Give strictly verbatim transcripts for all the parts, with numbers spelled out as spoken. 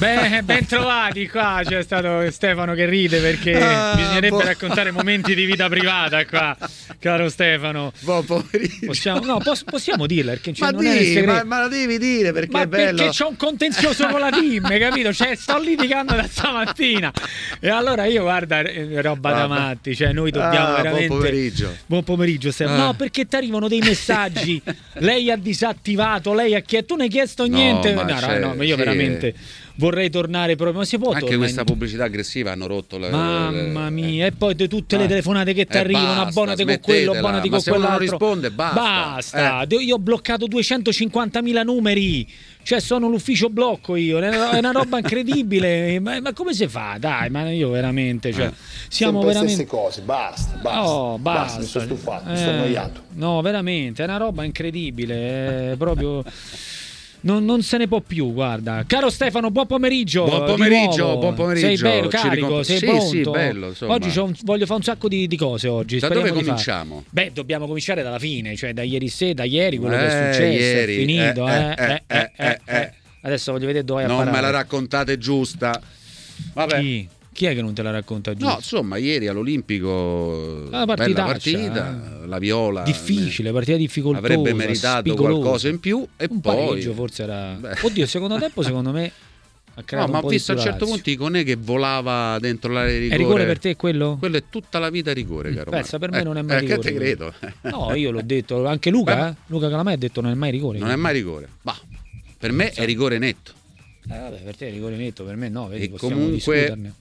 Beh, ben trovati qua, c'è stato Stefano che ride perché ah, bisognerebbe boh. raccontare momenti di vita privata qua, caro Stefano. Buon pomeriggio. Possiamo, no, poss- possiamo dirla perché ma, non di, è nel segreto. Ma, ma lo devi dire perché ma è bello. Perché c'ho un contenzioso con la team, capito? Cioè, sto litigando da stamattina. E allora io, guarda, roba ah, da matti, cioè noi dobbiamo ah, veramente... Buon pomeriggio. Buon pomeriggio, Stefano. Ah. No, perché ti arrivano dei messaggi, lei ha disattivato, lei ha chiesto, tu non hai chiesto niente. No, no, no, no, ma io sì. veramente... vorrei tornare proprio, ma si può anche questa in... pubblicità aggressiva hanno rotto le, mamma mia, eh. e poi de tutte le telefonate che ti eh, arrivano, abbonate con quello, abbonati con quell'altro, non risponde, basta, basta. Eh. Io ho bloccato duecentocinquantamila numeri, cioè sono l'ufficio blocco io, è una, è una roba incredibile. ma, ma come si fa? Dai, ma io veramente, cioè, eh. siamo sempre veramente le stesse cose, basta, basta, oh, basta. basta, mi sto stufato, eh, mi sto annoiato. No, veramente, è una roba incredibile, è proprio... Non, non se ne può più, guarda. Caro Stefano, buon pomeriggio. Buon pomeriggio, buon pomeriggio. Sei bello, carico, ricom- sei sì, pronto? Sì, bello, insomma. Oggi c'ho un, voglio fare un sacco di, di cose oggi. Da Speriamo dove di cominciamo? Fare. Beh, dobbiamo cominciare dalla fine, cioè da ieri sera, da ieri quello eh, che è successo, ieri, è finito, eh, eh, eh, eh, eh, eh, eh, eh. Adesso voglio vedere dove è a non parare. me la raccontate giusta. Vabbè. Chi? Chi è che non te la racconta giusto? No, insomma, ieri all'Olimpico la bella partita, eh. la Viola difficile, partita difficoltosa, avrebbe meritato spigolosa. qualcosa in più e un poi pareggio forse era. Beh. Oddio, secondo tempo secondo me ha creato no, ma un po' ho visto a un certo punto Iconè che volava dentro l'area di rigore. È rigore per te quello? Quello è tutta la vita rigore, caro. Pensa, per me eh, non è mai eh, rigore. Che te credo. No, io l'ho detto, anche Luca, eh? Luca Calamai ha detto non è mai rigore. Non è mai rigore. Bah, per me è rigore netto. Eh, vabbè, per te è rigore netto, per me no, vedi, e possiamo comunque discuterne.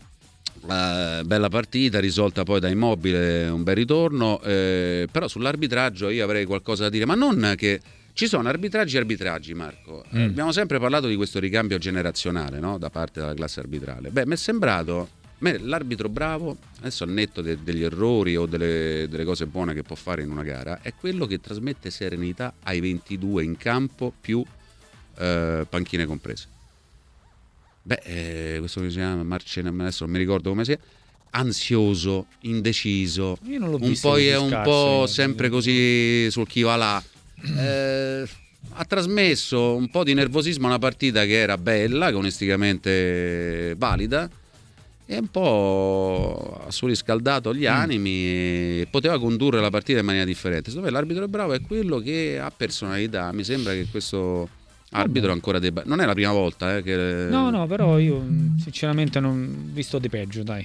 Uh, bella partita risolta poi da Immobile, un bel ritorno, eh, però sull'arbitraggio io avrei qualcosa da dire, ma non che ci sono arbitraggi e arbitraggi, Marco. Mm. Abbiamo sempre parlato di questo ricambio generazionale, no? Da parte della classe arbitrale. Beh, mi è sembrato me, l'arbitro bravo, adesso al netto de- degli errori o delle, delle cose buone che può fare in una gara, è quello che trasmette serenità ai ventidue in campo più eh, panchine comprese. Beh, eh, questo che si chiama Marcena, adesso non mi ricordo come sia, ansioso, indeciso, Io non l'ho un visto po' è così un scarso, po' io. sempre così sul chi va là. Eh, ha trasmesso un po' di nervosismo a una partita che era bella, agonisticamente valida, e un po' ha surriscaldato gli animi e poteva condurre la partita in maniera differente. Secondo me l'arbitro bravo è quello che ha personalità. Mi sembra che questo arbitro ancora debba. Non è la prima volta eh, che. No, no, però io sinceramente non ho visto di peggio, dai.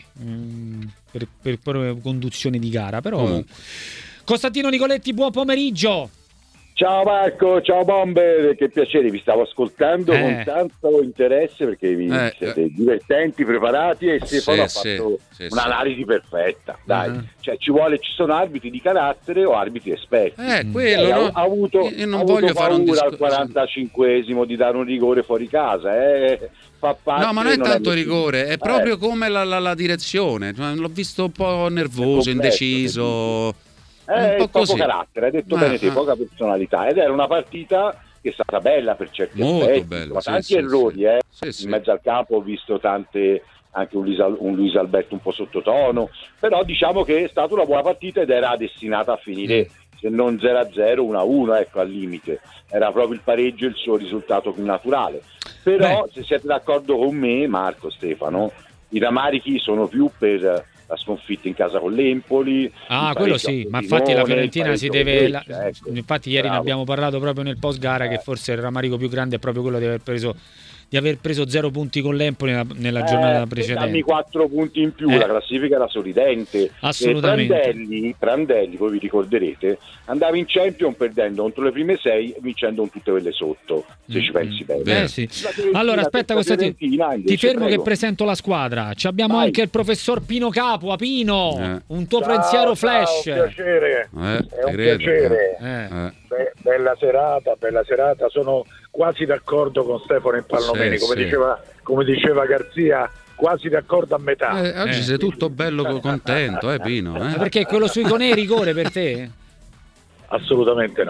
Per, per, per conduzione di gara. Però. Comunque. Costantino Nicoletti, buon pomeriggio. Ciao Marco, ciao Bomber, che piacere, vi stavo ascoltando eh. con tanto interesse perché vi eh, siete eh. divertenti, preparati e Stefano sì, ha fatto sì, un'analisi sì. perfetta, dai, uh-huh. cioè ci vuole, ci sono arbitri di carattere o arbitri esperti. Eh, quello, eh, no? ha, ha avuto, io non ha voglio avuto fare un paura discorso al quarantacinquesimo di dare un rigore fuori casa, eh. Fa parte, no, ma non è non tanto è rigore, è proprio eh. come la, la, la direzione. L'ho visto un po' nervoso, complesso, indeciso. Eh, un po' poco così. carattere, hai detto Ah, bene te, ah. poca personalità, ed era una partita che è stata bella per certi Molto aspetti, bella, ma sì, tanti sì, errori, sì. eh. Sì, sì. In mezzo al campo ho visto tante, anche un Luis, un Luis Alberto un po' sottotono, però diciamo che è stata una buona partita ed era destinata a finire mm. se non zero a zero, uno a uno, ecco, al limite. Era proprio il pareggio il suo risultato più naturale. Però Beh. se siete d'accordo con me, Marco, Stefano, i ramarichi sono più per la sconfitta in casa con l'Empoli. Ah, quello sì, ma infatti la Fiorentina si deve la... ecco, infatti ieri bravo. ne abbiamo parlato proprio nel post gara eh. che forse il rammarico più grande è proprio quello di aver preso di aver preso zero punti con l'Empoli nella, nella eh, giornata precedente. Dammi quattro punti in più, eh. la classifica era sorridente. Assolutamente. E Prandelli, Prandelli, voi vi ricorderete, andava in Champions perdendo contro le prime sei e vincendo con tutte quelle sotto, se mm. ci pensi bene. Eh, sì. Allora aspetta, Costantino, ti fermo prego. che presento la squadra. Ci abbiamo Vai. anche il professor Pino Capua. Pino, eh. un tuo ciao, pensiero flash. Ciao, un piacere, eh, è un credo. piacere. Eh. Eh. Be- bella serata, bella serata, sono quasi d'accordo con Stefano Impallomeni, sì, come, sì. diceva, come diceva Garzia, quasi d'accordo a metà. Eh, oggi Eh. sei tutto bello contento, eh Pino? Eh? Perché quello sui Iconè è rigore per te? Assolutamente no.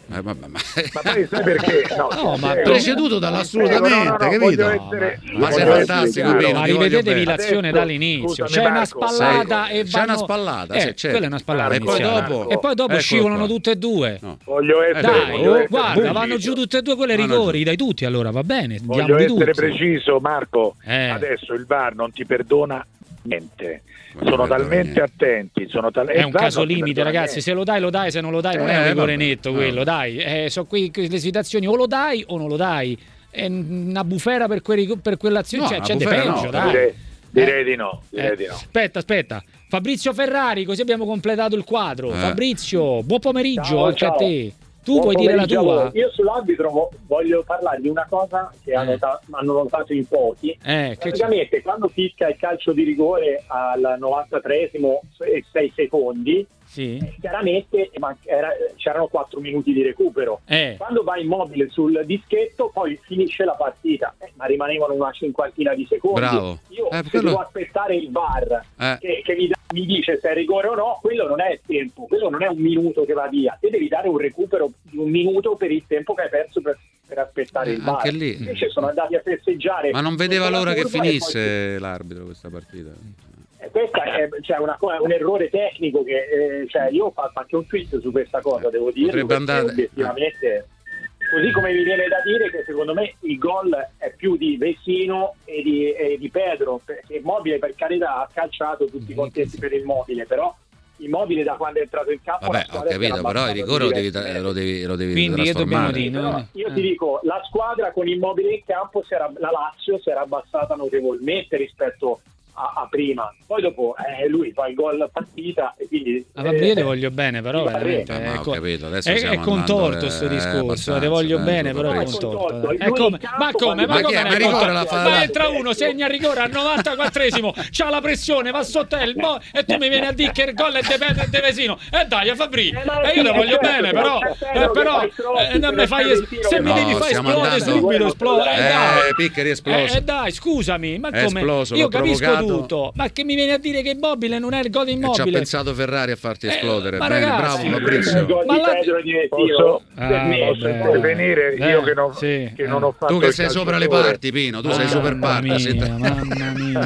Eh, vabbè, ma... ma poi sai perché? No, no ma presieduto dall'assolutamente, no, no, no, capito? Essere, no, ma sei fantastico, Pino, ma rivedetevi l'azione dall'inizio, c'è Marco, una spallata sei, e vanno... c'è una spallata, eh, sì, c'è. quella è una spallata e poi dopo, e poi dopo scivolano tutte e due. No. Voglio essere, dai, voglio essere guarda, preciso. vanno giù tutte e due quelle rigori, dai tutti allora, va bene, voglio essere tutti. preciso, Marco. Eh. Adesso il V A R non ti perdona niente. Sono talmente attenti, sono tal- è un caso limite, ragazzi. Niente. Se lo dai, lo dai, se non lo dai, non eh, è un rigore vabbè, netto quello. No. Dai, eh, sono qui le situazioni, o lo dai o non lo dai. È una bufera per, quelli, per quell'azione, no, cioè c'è di peggio, no, dai. Direi, direi eh. di no. Direi eh. di no. Aspetta, aspetta. Fabrizio Ferrari, così abbiamo completato il quadro. Eh. Fabrizio, buon pomeriggio ciao, anche ciao. a te. Tu buon puoi dire la tua? Io sull'arbitro voglio parlare di una cosa che eh. hanno, ta- hanno notato in pochi. Eh, Praticamente c'è? quando fischia il calcio di rigore al novantatreesimo e sei secondi, sì. eh, chiaramente era, c'erano quattro minuti di recupero. Eh. Quando va Immobile sul dischetto poi finisce la partita, eh, ma rimanevano una cinquantina di secondi. Bravo. Io eh, se quello... devo aspettare il V A R eh. che, che mi, da, mi dice se è rigore o no, quello non è il tempo, quello non è un minuto che va via, te devi dare un recupero di un minuto per il tempo che hai perso per, per aspettare eh, il V A R. Anche lì. Invece sono andati a festeggiare. Ma non vedeva l'ora che finisse poi... l'arbitro questa partita. Questo è cioè, una, un errore tecnico che eh, cioè, io ho fatto anche un tweet su questa cosa, devo dire, andare... obiettivamente, così come mi viene da dire che secondo me il gol è più di Vecino e di, e di Pedro, perché Immobile per carità ha calciato, tutti contenti per Immobile, però Immobile da quando è entrato in campo vabbè ho capito, però il rigore lo devi, lo devi, lo devi quindi che dobbiamo dire? No? Io eh. ti dico, la squadra con Immobile in campo si era, la Lazio si era abbassata notevolmente rispetto a, a prima, poi dopo eh, lui fa il gol partita e quindi ah, vabbè, io ti voglio bene, però veramente eh, è, ho capito, adesso è, è contorto questo eh, discorso, ti voglio eh, bene, però è contorto. È come, ma come? Ma, ma come? Ma, rigore la fa ma entra uno, segna il rigore al novantaquattresimo, c'ha la pressione, va sotto il mo, e tu mi vieni a dire che il gol è De, de Vesino. E eh dai, Fabri, e eh, io ti voglio bene, però eh, però eh, non mi fai es- se mi devi fare esplodere subito, esplode. Eh, Piccheri esploso. Eh dai, scusami, ma come? Io capisco tutto, ma che mi viene a dire che Immobile non è il gol di Immobile? Ci ha pensato Ferrari a farti esplodere. Eh, bene, ragazzi, bravo Fabrizio. Ma la... posso, ah, posso intervenire eh, io che non, sì, che non ho fatto tu che sei sopra le parti, Pino, tu oh, sei super parti. Mia, mamma mia.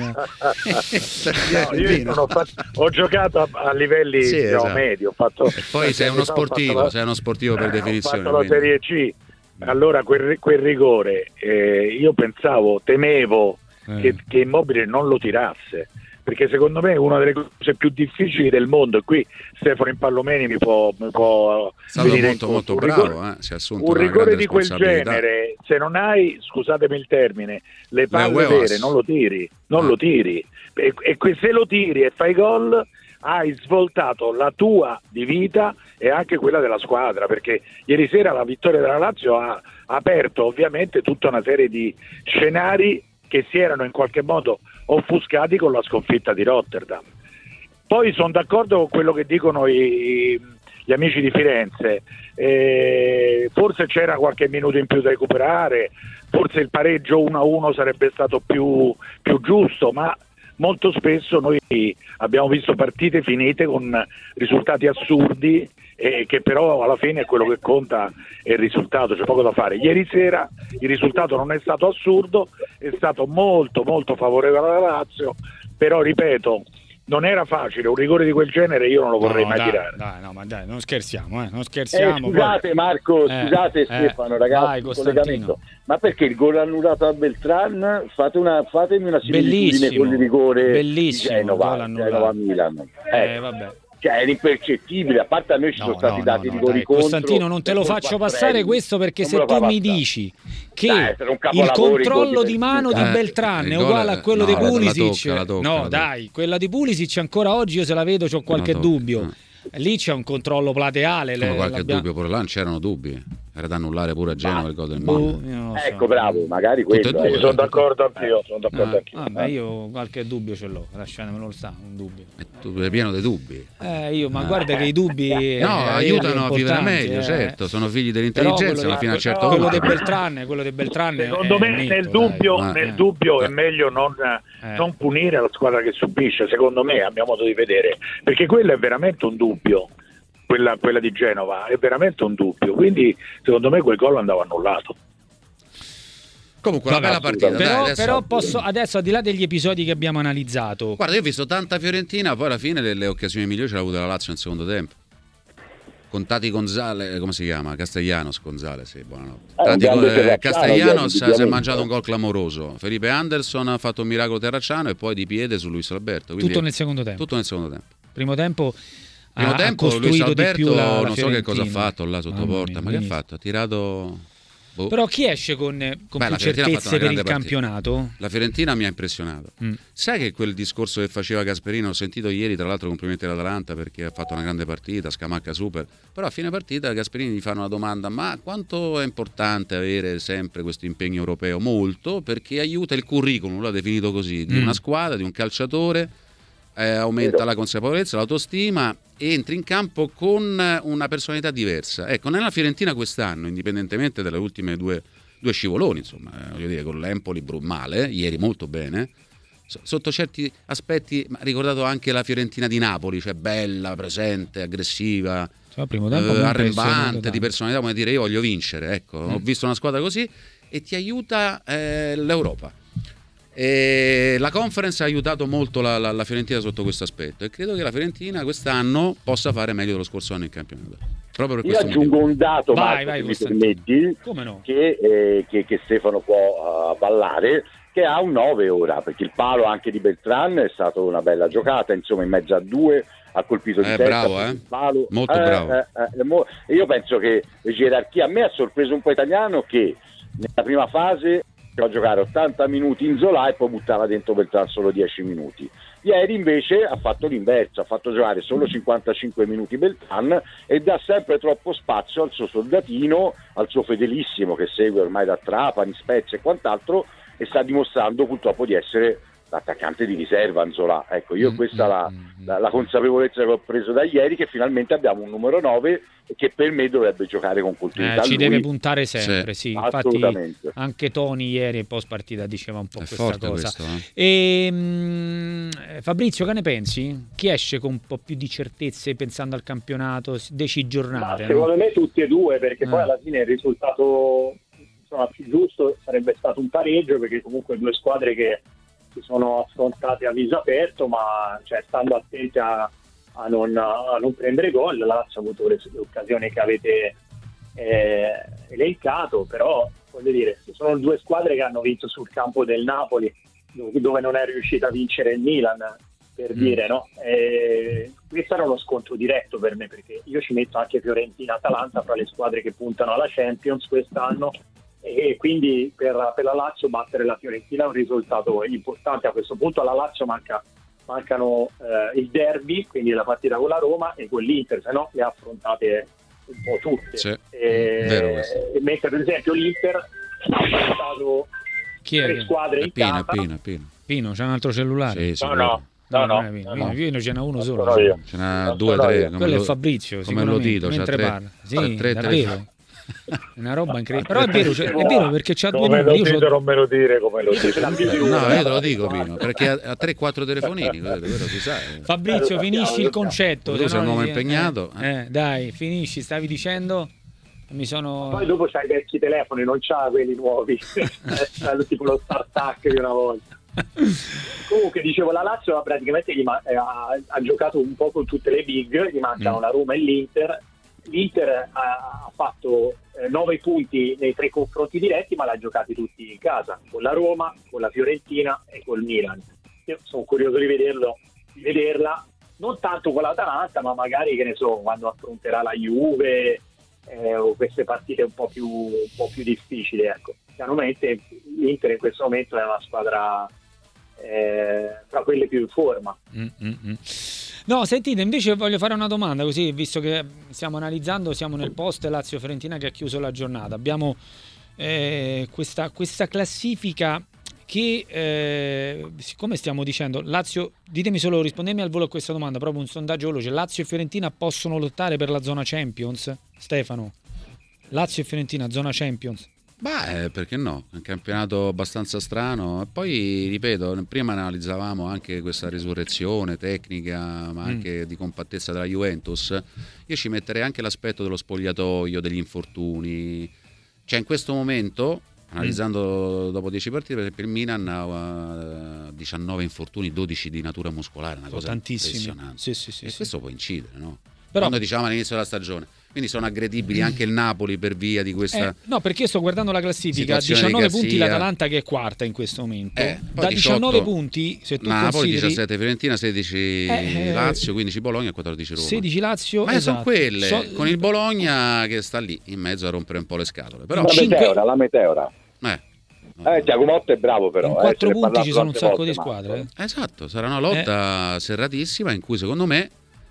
No, io non ho, fatto, ho giocato a, a livelli sì, diciamo, esatto. medi. Ho fatto, e poi sei uno sportivo, la, sei uno sportivo per definizione. Ho fatto la Serie C. Allora quel, quel rigore eh, io pensavo, temevo eh. che, che Immobile non lo tirasse, perché secondo me è una delle cose più difficili del mondo, e qui Stefano Impallomeni mi può, mi può stato molto molto bravo, rigore, eh? Si è assunto un rigore di quel genere, se non hai, scusatemi il termine, le palle vere non lo tiri, non ah. lo tiri e, e se lo tiri e fai gol hai svoltato la tua di vita e anche quella della squadra, perché ieri sera la vittoria della Lazio ha aperto ovviamente tutta una serie di scenari che si erano in qualche modo offuscati con la sconfitta di Rotterdam. Poi sono d'accordo con quello che dicono i, gli amici di Firenze, eh, forse c'era qualche minuto in più da recuperare, forse il pareggio uno a uno sarebbe stato più, più giusto, ma molto spesso noi abbiamo visto partite finite con risultati assurdi e che però alla fine quello che conta è il risultato, c'è poco da fare. Ieri sera il risultato non è stato assurdo, è stato molto molto favorevole alla Lazio, però ripeto, non era facile, un rigore di quel genere io non lo vorrei no, mai dai, tirare. Dai, no, ma dai, non scherziamo, eh, non scherziamo. Eh, scusate poi... Marco, eh, scusate eh, Stefano, ragazzi, vai, collegamento. Ma perché il gol annullato a Beltran? Fate una, fatemi una similitudine con il rigore bellissimo, di Genova, Genova-Milan. Eh, eh, vabbè. Cioè è impercettibile, a parte a noi ci no, sono stati no, dati no, rigori dai, contro. Costantino, non te lo faccio passare questo, perché se tu mi dici che dai, il controllo di mano eh, di Beltran è uguale a quello no, di Pulisic, la tocca, la tocca, no la tocca. dai, quella di Pulisic ancora oggi io se la vedo c'ho qualche dubbio. Lì c'è un controllo plateale. Come le, qualche l'abbiamo... dubbio, pure là non c'erano dubbi. Era da annullare pure a Genova il gol del boh, Milan. So. Ecco, bravo, magari quello. Due, eh. Sono d'accordo anch'io, sono d'accordo ah, anch'io. Ah, beh, io qualche dubbio ce l'ho, lasciatemelo sta, un dubbio. E tu sei pieno di dubbi. Eh, io, ma ah. guarda che i dubbi no, eh, aiutano a vivere meglio, eh. certo, sono figli dell'intelligenza, ma fino a un certo quello punto. di Beltran, quello di Beltran secondo me netto, nel dubbio, dai. nel eh. dubbio eh. è meglio non, eh. non punire la squadra che subisce, secondo me, a mio modo di vedere, perché quello è veramente un dubbio. quella, quella di Genova è veramente un dubbio, quindi secondo me quel gol andava annullato. Comunque una bella partita. Però, dai, adesso... però posso adesso, al di là degli episodi che abbiamo analizzato, guarda, io ho visto tanta Fiorentina, poi alla fine le, le occasioni migliori ce l'ha avuta la Lazio nel secondo tempo. Con Tati Gonzalez, come si chiama? Castellanos Gonzalez, sì, buonanotte. Eh, Tati, eh, Castellanos via, si è mangiato un gol clamoroso. Felipe Anderson ha fatto un miracolo terracciano e poi di piede su Luis Alberto. Tutto nel secondo tempo. Tutto nel secondo tempo. Primo tempo Primo ha, tempo ha Luis Alberto di più la, la non so che cosa ha Fiorentina. fatto là sotto Mamma porta, mia, ma che ha benissimo. fatto? Ha tirato boh. Però chi esce con, con Beh, più la Fiorentina ha fatto certezze una per il grande partita. campionato? La Fiorentina mi ha impressionato. Mm. Sai che quel discorso che faceva Gasperini, ho sentito ieri, tra l'altro complimenti all'Atalanta perché ha fatto una grande partita, Scamacca super, però a fine partita Gasperini gli fa una domanda: ma quanto è importante avere sempre questo impegno europeo? Molto, perché aiuta il curriculum, l'ha definito così, di Mm. una squadra, di un calciatore, eh, aumenta la consapevolezza, l'autostima, e entri in campo con una personalità diversa. Ecco, nella Fiorentina quest'anno, indipendentemente dalle ultime due due scivoloni, insomma, eh, voglio dire, con l'Empoli bru- male, ieri molto bene, S- sotto certi aspetti ha ricordato anche la Fiorentina di Napoli, cioè bella, presente, aggressiva, Cioè, primo tempo eh, mi arrembante, di impressiona personalità, come dire io voglio vincere, ecco, Mm. ho visto una squadra così e ti aiuta eh, l'Europa. E la Conference ha aiutato molto la, la, la Fiorentina sotto questo aspetto e credo che la Fiorentina quest'anno possa fare meglio dello scorso anno in campionato. Proprio per Io questo aggiungo motivo. un dato, Vai, Marco, vai, se mi Costantino. permetti, Come no? che, eh, che, che Stefano può uh, ballare, che ha un nove ora, perché il palo anche di Beltran è stata una bella giocata, insomma in mezzo a due ha colpito di Eh, testa, bravo, ha preso eh. il palo. Molto Eh, bravo. eh, eh, mo- io penso che le gerarchie, a me ha sorpreso un po' Italiano che nella prima fase a giocare ottanta minuti in Zola e poi buttava dentro Beltran solo dieci minuti. Ieri invece ha fatto l'inverso, ha fatto giocare solo cinquantacinque minuti Beltran e dà sempre troppo spazio al suo soldatino, al suo fedelissimo che segue ormai da Trapani, Spezia e quant'altro, e sta dimostrando purtroppo di essere l'attaccante di riserva Nzola. Ecco, io questa è la, la, la consapevolezza che ho preso da ieri, che finalmente abbiamo un numero nove che per me dovrebbe giocare con continuità. Eh, ci lui. deve puntare sempre, sì. Sì. Infatti Assolutamente. anche Toni ieri post partita diceva un po' È questa forte cosa. questo, eh. E, mh, Fabrizio, che ne pensi? Chi esce con un po' più di certezze pensando al campionato, dieci Ma giornate? secondo no? me tutti e due, perché Ah. poi alla fine il risultato insomma, più giusto sarebbe stato un pareggio, perché comunque due squadre che si sono affrontate a viso aperto, ma cioè, stando attenti a, a, non, a non prendere gol. La Lazio ha avuto le, le occasioni che avete eh, elencato, però voglio dire, sono due squadre che hanno vinto sul campo del Napoli, dove non è riuscita a vincere il Milan, per Mm. dire, no? E questo era uno scontro diretto per me, perché io ci metto anche Fiorentina-Atalanta fra le squadre che puntano alla Champions quest'anno, e quindi per, per la Lazio battere la Fiorentina è un risultato importante. A questo punto alla Lazio manca, mancano eh, il derby, quindi la partita con la Roma e con l'Inter, se no le ha affrontate un po' tutte. Sì, E, vero questo. e mentre per esempio l'Inter ha passato Chi è? tre squadre È in Pino, è casa. Pino, è Pino. Pino, c'è un altro cellulare? Sì, sì, No, quello. no, no, no, non è Pino. no, Pino, no. Pino ce n'è uno solo. sono io. Ce n'ha Non due, sono tre. io. come Quello è lo- Fabrizio, come lo sicuramente, dito, c'ha mentre tre- parla. Sì, tre- tre- davvero. È una roba incredibile. Però è vero, cioè, è vero perché c'ha due Come lo numeri. Io dito c'ho- non me lo dire come lo Io ce dite. l'ho più di uno. No, io te lo dico Pino, perché ha, ha tre quattro telefonini, quello, quello si sa. Fabrizio, Eh, lo finisci sappiamo, il lo concetto. Tu se sei no un uomo mi- impegnato. Eh, eh, dai, finisci, stavi dicendo? Mi sono... Poi dopo c'hai i vecchi telefoni, non c'ha quelli nuovi, c'ha tipo lo StarTAC di una volta. Comunque dicevo, la Lazio praticamente gli ma- eh, ha, ha giocato un po' con tutte le big, gli mancano Mm. la Roma e l'Inter. L'Inter ha, ha fatto eh, nove punti nei tre confronti diretti, ma l'ha giocati tutti in casa, con la Roma, con la Fiorentina e col Milan. Io sono curioso di vederlo, di vederla, non tanto con l'Atalanta, ma magari, che ne so, quando affronterà la Juve eh, o queste partite un po' più, un po' più difficili, ecco. Chiaramente l'Inter in questo momento è una squadra eh, tra quelle più in forma. Mm, mm, mm. No, sentite, invece voglio fare una domanda, così, visto che stiamo analizzando, siamo nel post Lazio-Fiorentina che ha chiuso la giornata. Abbiamo eh, questa, questa classifica che, eh, siccome stiamo dicendo Lazio, ditemi solo, rispondemi al volo a questa domanda, proprio un sondaggio veloce: Lazio e Fiorentina possono lottare per la zona Champions? Stefano, Lazio e Fiorentina, zona Champions? Beh, perché no? È un campionato abbastanza strano. E poi, ripeto, prima analizzavamo anche questa risurrezione tecnica, ma anche mm. di compattezza della Juventus. Io ci metterei anche l'aspetto dello spogliatoio, degli infortuni. Cioè, in questo momento, analizzando mm. dopo dieci partite, per esempio il Milan ha diciannove infortuni, dodici di natura muscolare, una cosa impressionante. Sì, sì, sì, e sì. questo può incidere, no? Però, quando diciamo all'inizio della stagione, quindi sono aggredibili anche il Napoli per via di questa eh, no, perché io sto guardando la classifica, diciannove punti l'Atalanta che è quarta in questo momento, eh, da diciannove punti se tu Napoli, consideri diciassette Fiorentina, sedici eh, Lazio, quindici Bologna e quattordici Roma. sedici Lazio, ma esatto. sono quelle, so, con il Bologna che sta lì in mezzo a rompere un po' le scatole. Però la cinque... meteora, la meteora. Eh. Eh, Giacomotto è bravo però. In quattro eh, punti ci sono un sacco volte, di squadre. Eh? Esatto, sarà una lotta eh. serratissima in cui secondo me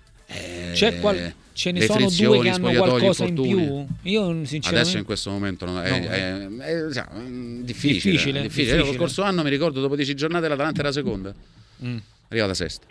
eh, c'è qual... ce ne sono due che hanno qualcosa in più. Io sinceramente adesso in questo momento no, è, no. È, è, è, è difficile, difficile, difficile. difficile. Io lo scorso anno mi ricordo dopo dieci giornate l'Atalanta era seconda, mm. arrivata sesta.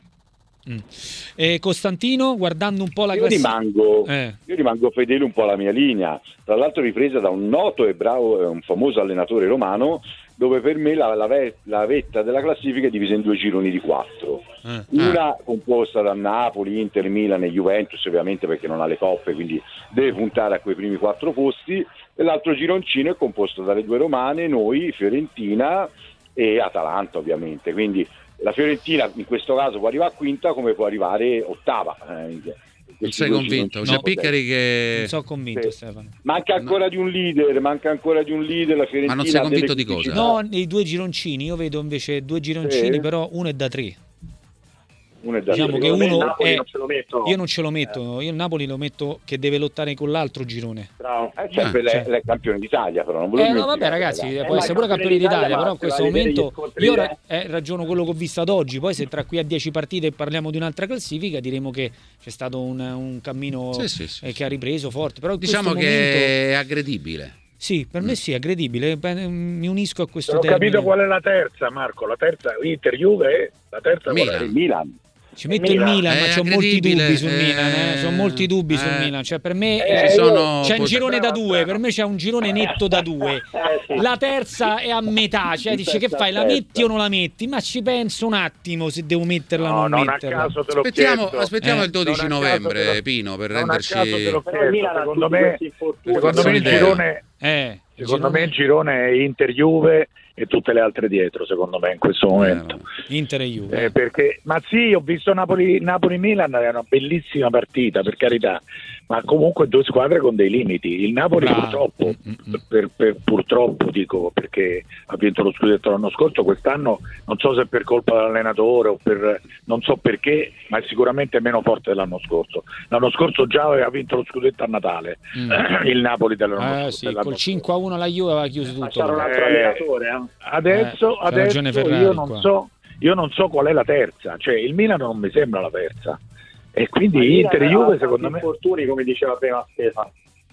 Mm. E Costantino, guardando un po' la io classifica, rimango, eh. io rimango fedele un po' alla mia linea, tra l'altro ripresa da un noto e bravo, un famoso allenatore romano, dove per me la, la, la vetta della classifica è divisa in due gironi di quattro, eh. una eh. composta da Napoli, Inter, Milan e Juventus, ovviamente perché non ha le coppe, quindi deve puntare a quei primi quattro posti, e l'altro gironcino è composto dalle due romane, noi, Fiorentina e Atalanta ovviamente, quindi la Fiorentina in questo caso può arrivare a quinta come può arrivare ottava. Eh, non sei convinto? C'è no, Piccari che... Non sono convinto, sì. Stefano. Manca ancora no. di un leader, manca ancora di un leader la Fiorentina. Ma non sei convinto di cosa? No, nei due gironcini, io vedo invece due gironcini, sì. però uno è da tre. Uno è da diciamo tre. che uno è... non ce lo metto. Io non ce lo metto, io il Napoli lo metto che deve lottare con l'altro girone. Bravo. È sempre ah, cioè. lei campione d'Italia, però non volevo Eh no, vabbè ragazzi, eh, può essere pure campione d'Italia, però in questo momento io ra- eh, ragiono quello che ho visto ad oggi, poi se tra qui a dieci partite parliamo di un'altra classifica diremo che c'è stato un, un cammino sì, sì, sì, eh, che ha ripreso forte, però in diciamo questo che momento... è aggredibile. Sì, per me mm. sì, è aggredibile, mi unisco a questo non ho termine. capito qual è la terza, Marco, la terza Inter Juve, la terza Milan. qual è? Milan. Ci metto il Milan, Milan ma c'ho molti dubbi sul eh, Milan, eh. Sono molti dubbi eh, sul Milan. Cioè, per me eh, eh, sono... c'è un girone da due, per me c'è un girone netto da due. La terza è a metà, cioè dice che fai, la metti o non la metti? Ma ci penso un attimo se devo metterla o no, non non metterla. A caso te l'ho aspettiamo chiesto. aspettiamo eh, il dodici novembre, Pino, per non renderci... A caso te l'ho chiesto. Secondo me, secondo me il girone... Eh, secondo girone... me il girone è Inter-Juve e tutte le altre dietro, secondo me in questo momento eh, Inter e Juve eh, perché, ma sì, ho visto Napoli, Napoli-Milan, è una bellissima partita, per carità, ma comunque due squadre con dei limiti. Il Napoli Bravo. purtroppo mm-hmm. per, per, purtroppo dico, perché ha vinto lo scudetto l'anno scorso, quest'anno non so se per colpa dell'allenatore o per non so perché, ma è sicuramente meno forte dell'anno scorso. L'anno scorso già aveva vinto lo scudetto a Natale mm. il Napoli dell'anno eh, scorso, sì, col cinque a uno la Juve aveva chiuso tutto. C'era un altro allenatore, eh. Adesso, eh, adesso Ferrari, io non so io non so qual è la terza, cioè il Milan non mi sembra la terza, e quindi Inter e Juve secondo me infortuni, come diceva prima Stefano,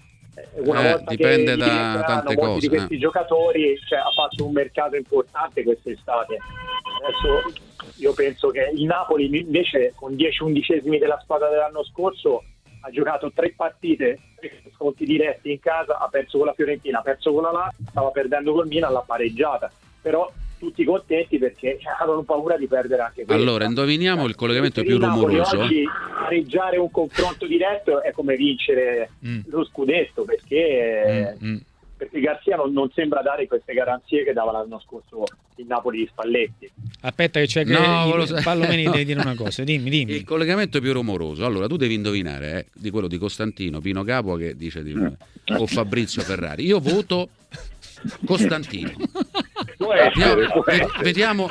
una eh, volta dipende che da tante cose di questi eh. giocatori, cioè, ha fatto un mercato importante quest'estate. Adesso io penso che il Napoli invece con dieci undicesimi della squadra dell'anno scorso ha giocato tre partite, tre sconti diretti in casa, ha perso con la Fiorentina, ha perso con la Lazio, stava perdendo col Milan, l'ha pareggiata, però tutti contenti perché avevano paura di perdere anche questo. Allora, indoviniamo il collegamento più rumoroso. Oggi pareggiare un confronto diretto è come vincere mm. lo scudetto, perché, mm, mm. perché Garzia non, non sembra dare queste garanzie che dava l'anno scorso il Napoli di Spalletti. Aspetta che c'è che no, il, so. Pallomeni devi dire una cosa, dimmi, dimmi. Il collegamento più rumoroso, allora tu devi indovinare eh, di quello di Costantino, Pino Capua che dice di o Fabrizio Ferrari. Io voto Costantino. Vediamo, vediamo.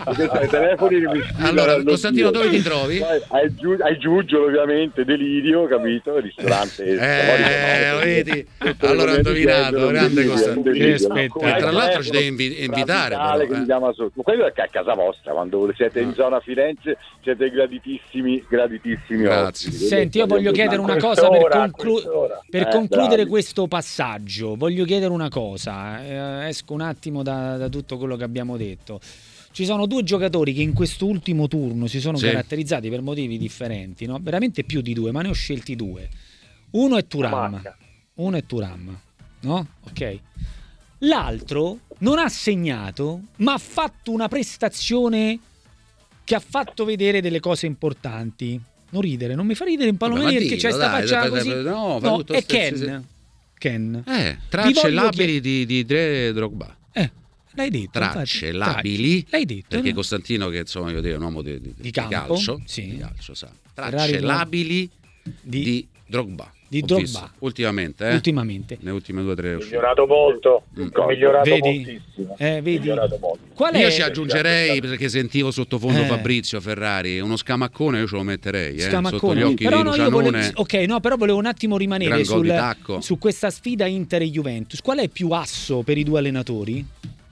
Allora, Costantino, dove ti trovi? Ai, giu- ai Giuggiolo, ovviamente, delirio, capito? Ristorante. Eh, lo vedi? Allora ho indovinato, grande Costantino. E tra l'altro ci devi invi- invitare. Però, che mi chiama sotto. Ma quello è a casa vostra, quando siete in zona Firenze, siete graditissimi, graditissimi. Grazie. Senti, io voglio chiedere una cosa per, conclu- per eh, concludere bravi. questo passaggio. Voglio chiedere una cosa. Eh, esco un attimo da, da tutto quello che abbiamo detto. Ci sono due giocatori che in quest'ultimo turno si sono sì. caratterizzati per motivi differenti, no? Veramente più di due, ma ne ho scelti due. Uno è Thuram, uno è Thuram, no? Ok. L'altro non ha segnato, ma ha fatto una prestazione che ha fatto vedere delle cose importanti. Non ridere, non mi fa ridere in Palomeni perché c'è sta faccia così. No, no è Ken. Ken. Eh, tracce labili di, di Dre Drogba. Eh, l'hai detto. Tracce infatti, labili. L'hai detto. Perché no? Costantino, che insomma io direi un uomo di, di, di, di campo, calcio, sì. di calcio sa. Tracce Ferrari labili di, di Drogba. Di Drogba. Ultimamente, eh? Ultimamente. Nelle ultime due o tre uscite. Migliorato molto. Mm. Migliorato vedi? moltissimo. Eh, vedi? Migliorato molto. Qual è? Io ci aggiungerei, perché sentivo sottofondo eh. Fabrizio Ferrari, uno scamaccone io ce lo metterei, eh, scamaccone. sotto gli occhi però di no, Lucianone. volevo, ok, no, però volevo un attimo rimanere sul, su questa sfida Inter e Juventus. Qual è più asso per i due allenatori?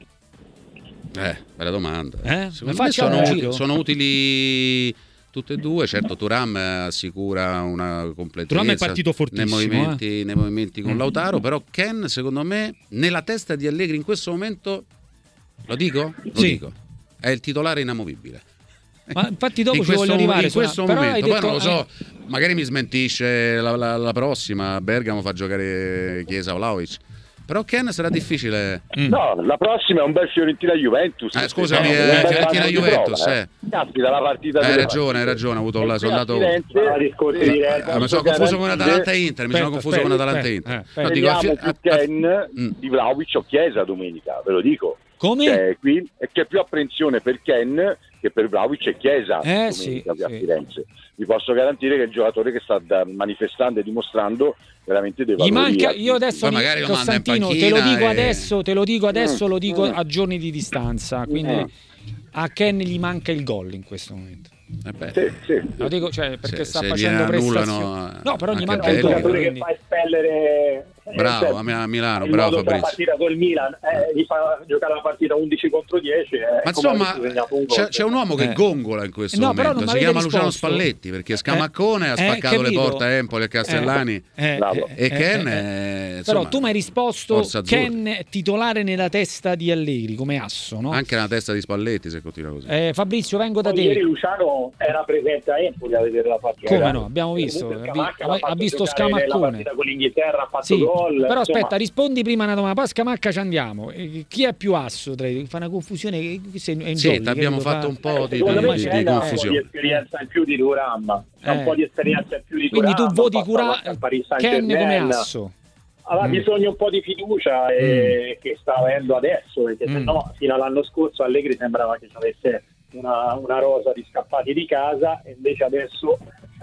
Eh, bella domanda. Eh? Secondo me sono, utili, sono utili tutte e due. Certo, Thuram assicura una completezza. Thuram è partito fortissimo nei movimenti, eh? nei movimenti con Lautaro, però Ken secondo me nella testa di Allegri in questo momento, lo dico? Lo sì. dico. È il titolare inamovibile. Ma infatti dopo in ci voglio arrivare in questo una... momento, poi detto, non lo so, eh... magari mi smentisce la, la, la prossima, Bergamo fa giocare Chiesa o Vlahovic. Però Ken sarà difficile. Mm. No, la prossima è un bel Fiorentina-Juventus. Eh, scusami, eh, Fiorentina-Juventus. Eh. Caspita, la partita. Hai ragione, hai ragione. Ho avuto il soldato. Eh, mi sono confuso con Atalanta-Inter. Mi sono confuso con Atalanta-Inter. No, dico, a, a, Ken a, mm. di Vlahovic o Chiesa domenica, ve lo dico. Come? Cioè, qui è che più apprensione per Ken che per Vlahovic e Chiesa eh, domenica sì, a sì. Firenze. Vi posso garantire che è il giocatore che sta manifestando e dimostrando veramente dei valori. Gli manca, io adesso mi, lo Costantino te lo dico e... adesso, te lo dico adesso, mm. lo dico mm. a giorni di distanza, quindi mm. a Ken gli manca il gol in questo momento. Eh beh. Sì, sì, sì. Lo dico, cioè, perché se, sta se facendo prestazioni. No, però gli manca il gol. Quindi... che fa espellere bravo cioè, a Milano, bravo Fabrizio. La partita col Milan, eh, gli fa giocare la partita undici contro dieci. Eh, ma insomma, un c'è, c'è un uomo che eh. gongola in questo no, momento. Si chiama risposto. Luciano Spalletti perché Scamaccone eh, ha spaccato eh, le porte a Empoli e Castellani. Eh, eh, e Ken, eh, eh, eh, insomma, però tu mi hai risposto Ken titolare nella testa di Allegri come asso, no? Anche nella testa di Spalletti se continua così. Eh, Fabrizio, vengo da Poi te. Ieri Luciano era presente a Empoli a vedere la partita. Come no? Abbiamo visto. Ha, ha visto Scamaccone. Con l'Inghilterra ha fatto sì, gol. Però insomma. aspetta, rispondi prima una domanda. Poi Scamacca ci andiamo. Chi è più asso? Fa una confusione. Se è sì, abbiamo fatto fa... un po' di, eh, di, di, di confusione. Un po' di esperienza in più di Thuram. Ha eh. un po' di esperienza in più di Quindi Thuram. tu voti Cura... Ken come asso. Aveva mm. bisogno un po' di fiducia e... mm. che sta avendo adesso, perché mm. se no fino all'anno scorso Allegri sembrava che ci avesse una, una rosa di scappati di casa e invece adesso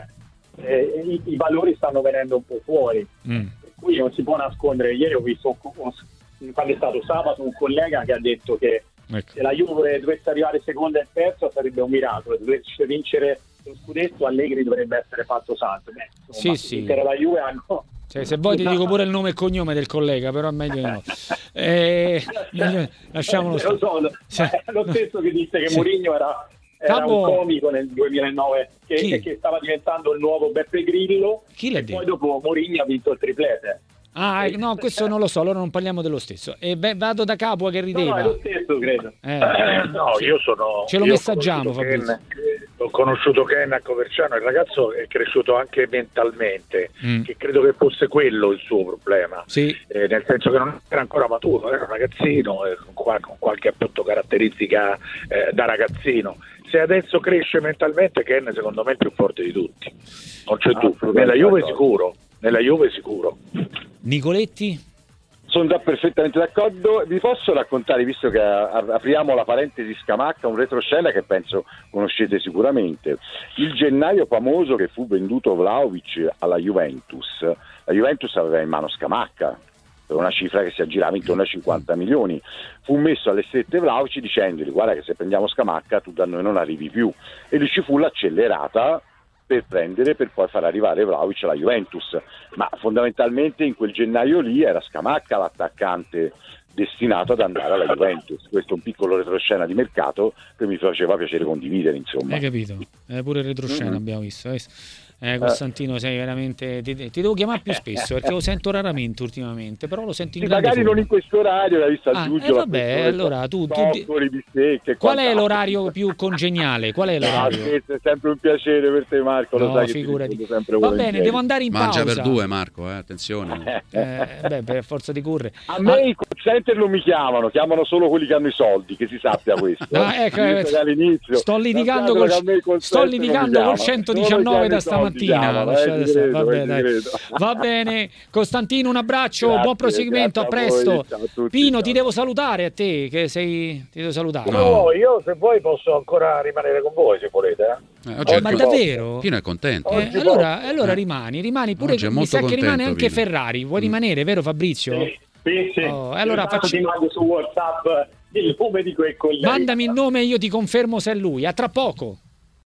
eh, i, i valori stanno venendo un po' fuori. Mm. Qui non si può nascondere. Ieri ho visto quando è stato sabato un collega che ha detto che ecco. se la Juve dovesse arrivare seconda e terza sarebbe un miracolo, dovesse vincere lo scudetto Allegri dovrebbe essere fatto santo. Beh, insomma, sì, sì. la Juve hanno... cioè, se vuoi ti dico pure il nome e cognome del collega, però è meglio di no. Eh, lasciamolo stare. Lo so, lo, cioè, lo stesso che disse che sì. Mourinho era, era Capo... un comico nel duemilanove che, che stava diventando il nuovo Beppe Grillo. Chi l'ha e detto? Poi dopo Mourinho ha vinto il triplete. Ah, no, questo non lo so, allora non parliamo dello stesso. E beh, vado da Capua che rideva. No, è lo stesso, credo. Eh, eh, no, io sono... Ce lo io messaggiamo, Fabrizio. Ho conosciuto Ken a Coverciano, il ragazzo è cresciuto anche mentalmente, mm. che credo che fosse quello il suo problema. Sì. Eh, nel senso che non era ancora maturo, era un ragazzino, eh, con, con qualche appunto caratteristica eh, da ragazzino. Se adesso cresce mentalmente, Ken secondo me è il più forte di tutti. Non c'è ah, dubbio. Nella Juve sicuro. Nella Juve sicuro. Nicoletti? Sono già perfettamente d'accordo. Vi posso raccontare, visto che apriamo la parentesi Scamacca, un retroscena che penso conoscete sicuramente. Il gennaio famoso che fu venduto Vlahovic alla Juventus, la Juventus aveva in mano Scamacca per una cifra che si aggirava intorno a cinquanta milioni. Fu messo alle strette Vlahovic dicendogli: guarda che se prendiamo Scamacca tu da noi non arrivi più, e lì ci fu l'accelerata per prendere, per poi far arrivare Vlahovic alla Juventus, ma fondamentalmente in quel gennaio lì era Scamacca l'attaccante destinato ad andare alla Juventus. Questo è un piccolo retroscena di mercato che mi faceva piacere condividere, insomma. Hai capito? Eh, pure il retroscena mm-hmm. abbiamo visto. Eh, Costantino, sei veramente. Ti, ti devo chiamare più spesso perché lo sento raramente ultimamente, però lo sento in sì, grande magari forma. non in questo orario, l'hai visto ah, aggiunge eh, vabbè, allora tu, tu software, bistecche, qual è l'orario più congeniale? Qual è l'orario? No, è sempre un piacere per te, Marco. Lo no, sai figurati. Che sempre va bene, devo andare in Mangia pausa. per due, Marco, eh, attenzione. eh, beh, per forza di curre. A me ah. i call center non mi chiamano, chiamano solo quelli che hanno i soldi, che si sappia questo. Ah, ecco, dall'inizio. Sto litigando col, col, sto litigando col centodiciannove da stamattina. Eh, credo, va, bene, dai. Va bene, Costantino, un abbraccio, grazie, buon proseguimento, a presto. A tutti, Pino, ciao. Ti devo salutare a te, che sei. Ti devo salutare. No, no, io se vuoi posso ancora rimanere con voi se volete. Eh? Eh, oh, ma davvero? Pino è contento. Eh, allora, allora eh. rimani, rimani pure. Mi sa che rimane anche Pino. Ferrari. Vuoi rimanere, vero Fabrizio? Sì, sì. sì. Oh, allora faccio... ti mando su WhatsApp il nome di quel collega. Mandami il nome e io ti confermo se è lui. A tra poco.